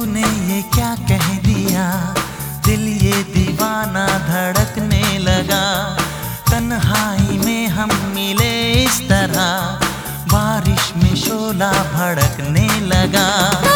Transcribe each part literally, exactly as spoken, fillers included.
तूने ये क्या कह दिया, दिल ये दीवाना धड़कने लगा। तन्हाई में हम मिले इस तरह, बारिश में शोला भड़कने लगा।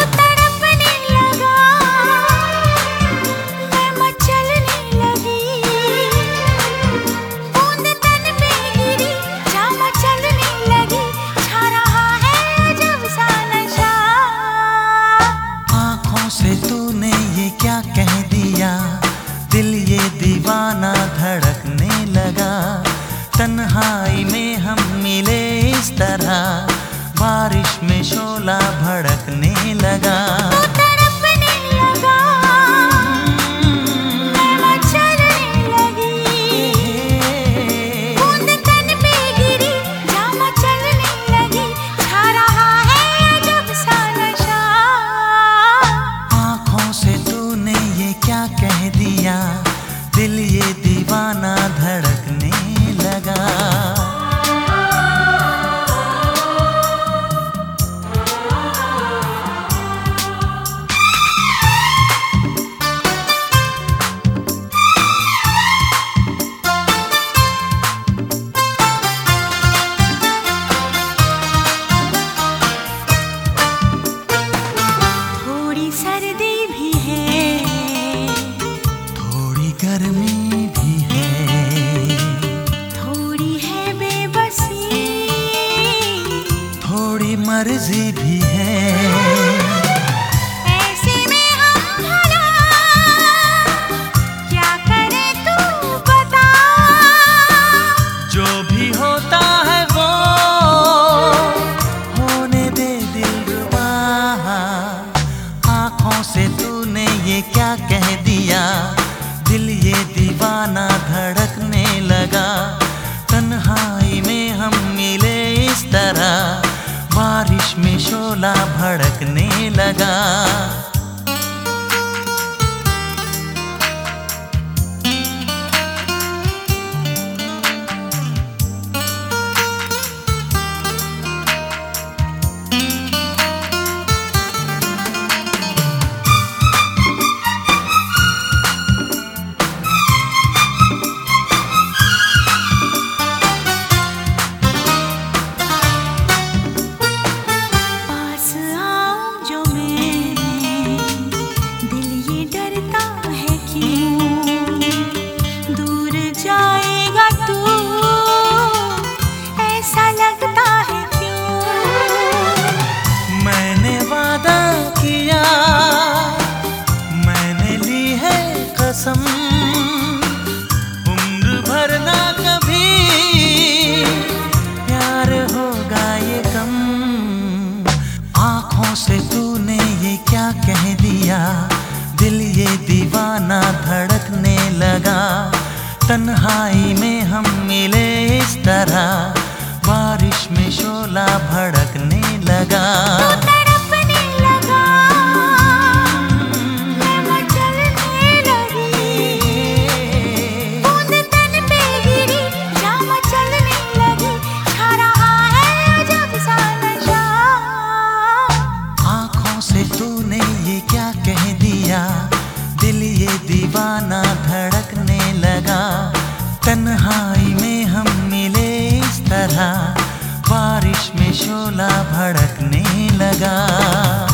तूने ये क्या कह दिया, दिल ये दीवाना धड़कने लगा। तन्हाई में हम मिले इस तरह, बारिश में शोला भड़कने लगा। कह दिया, दिल ये दीवाना धड़कने लगा। थोड़ी सर्दी भी है, गर्मी भी है, थोड़ी है बेबसी, थोड़ी मर्जी भी है। ऐसे में हम भला क्या करें तू बता। जो भी होता है वो होने दे दिलरुबा। आँखों से तूने ये क्या कह दिया, दिल ये दीवाना धड़कने लगा। तन्हाई में हम मिले इस तरह, बारिश में शोला भड़कने लगा। कसम उम्र भर ना कभी प्यार होगा ये कम। आँखों से तूने ये क्या कह दिया, दिल ये दीवाना धड़कने लगा। तन्हाई में हम मिले इस तरह, बारिश में शोला भड़कने लगा। तूने ये क्या कह दिया, दिल ये दीवाना धड़कने लगा। तन्हाई में हम मिले इस तरह, बारिश में शोला भड़कने लगा।